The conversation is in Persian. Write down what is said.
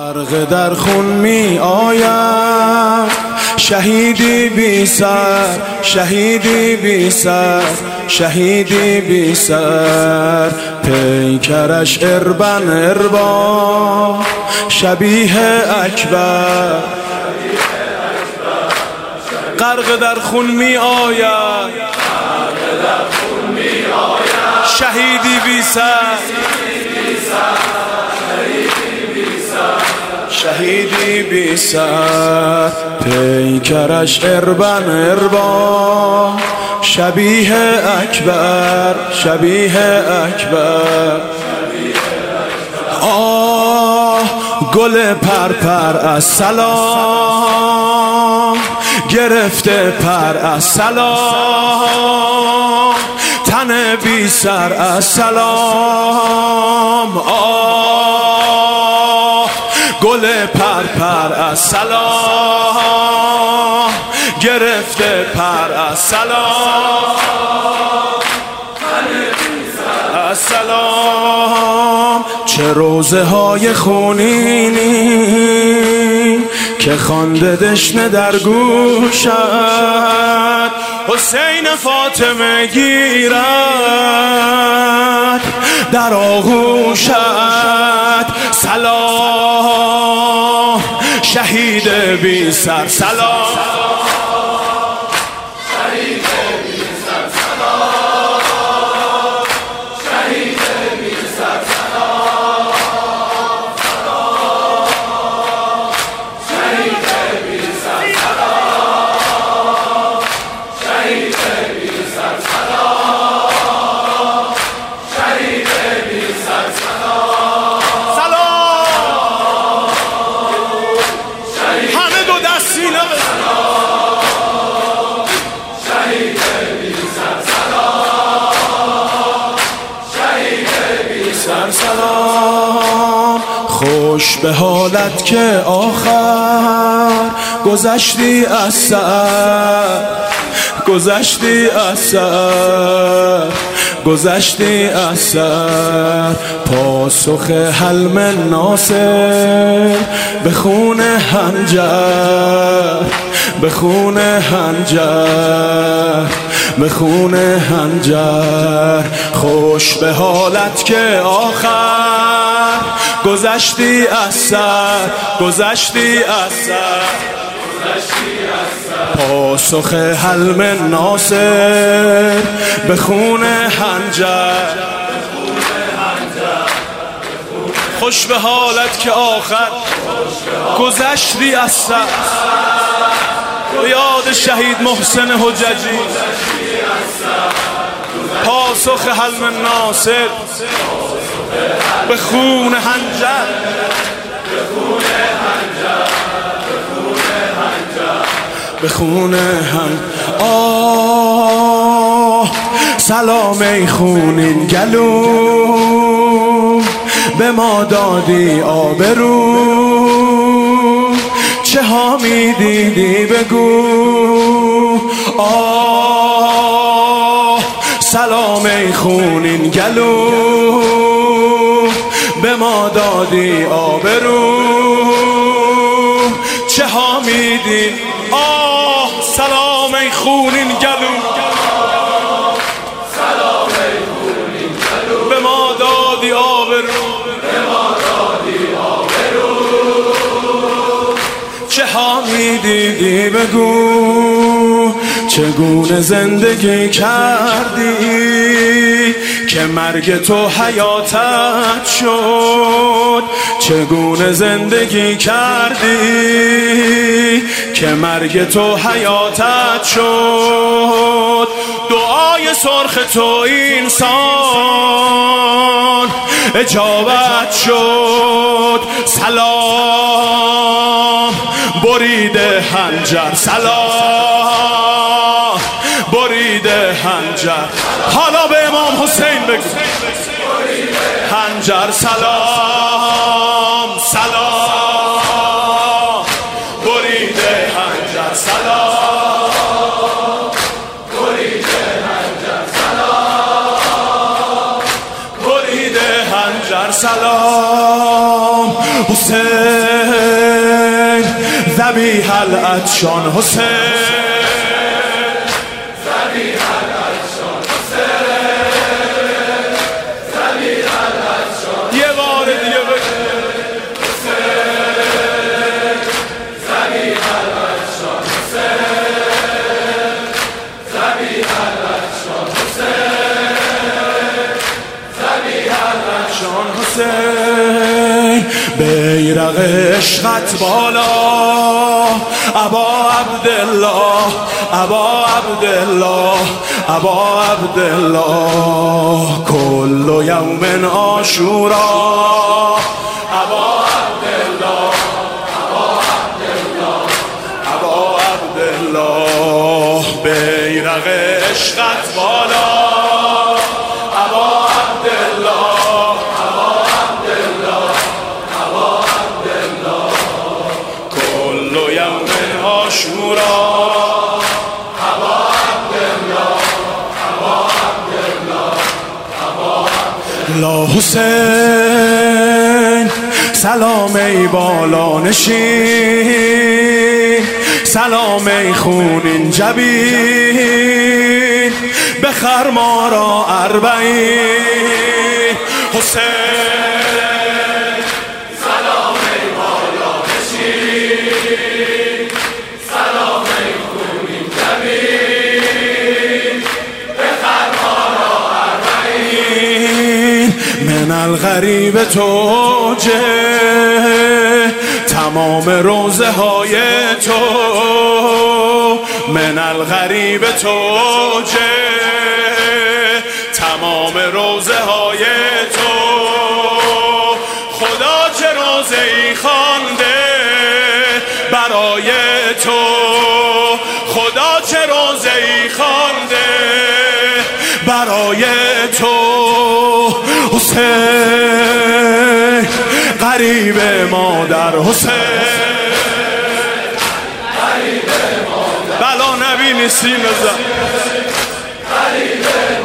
غرق در خون می آید شهیدی بی سر، شهیدی بی سر، شهیدی بی سر. پیکرش اربن اربا شبیه اکبر، غرق در خون می آید شهیدی بی سر، شهیدی بی سر. پیکرش اربن اربا شبیه اکبر، شبیه اکبر. آه گل پرپر از سلام گرفته پر از سلام، تن بی سر از سلام. آه گل پرپر از سلام گرفته پر از سلام، از سلام. چه روزه های خونینی که خوانده دشنه در گوشت، حسین فاطمه گیرد در آغوشت. سلام شهید بی سر، سلام شهید بی سر، سلام شهید بی سر، سلام شهید بی سر، سلام شهید بی سر، سلام شهید بی سر، سلام سلام. همه دو دستینه شهید بی سر، سلام شهید بی سر، سلام. خوش به حالت که آخر گذشتی از سر، گذشتی از سر، گذشتی از سر. پاسخ حلم ناصر به خون هنجر، به خون هنجر، به خون هنجر. خوش به حالت که آخر گذشتی از سر، گذشتی از سر، گذشتی از سر. پاسخ حلم ناصر به خون هنجر. خوش به حالت که آخر گذشتی از سر. یاد شهید محسن حججی، پاسخ حلم ناصر به خون هنجر، به خون هم. آه سلام ای خونین گلو به ما دادی آبرو، چه ها می دیدی بگو. آه سلام ای خونین گلو به ما دادی آبرو، چه ها می دیدی. آه سلام ای خونین گلو، سلام ای خونین گلو به ما دادی آبرو، به ما دادی آبرو، چه ها می دیدی بگو. چگونه زندگی کردی که مرگ تو حیاتت شد، چگونه زندگی کردی که مرگ تو حیاتت شد. دعای سرخ تو اینسان اجابت شد. سلام بریده هنجر، سلام بریده هنجر. حالا به امام حسین بگو هنجر، سلام سلام بریده هنجر، سلام بریده هنجر، سلام بریده هنجر، سلام. حسین ذبیح العطشان حسین بیرق عشقت بالا ابا عبدالله ابا عبدالله ابا عبدالله کل یوم عاشورا ابا عبدالله ابا عبدالله ابا عبدالله بیرق عشقت بالا ابا عبدالله عاشورا ابا عبدالله ابا عبدالله ابا عبدالله حسین سلام ای بالا نشین سلام ای خونین جبین بخر ما را اربعین حسین من الغریب توجه تمام روزه های تو من الغریب توجه تمام روزه های تو خدا چه روزه ای خوانده برای تو خدا چه روزه ای خوانده برای تو حسین غریب مادر حسین غریب مادر بلا نبی نیستی نزد غریب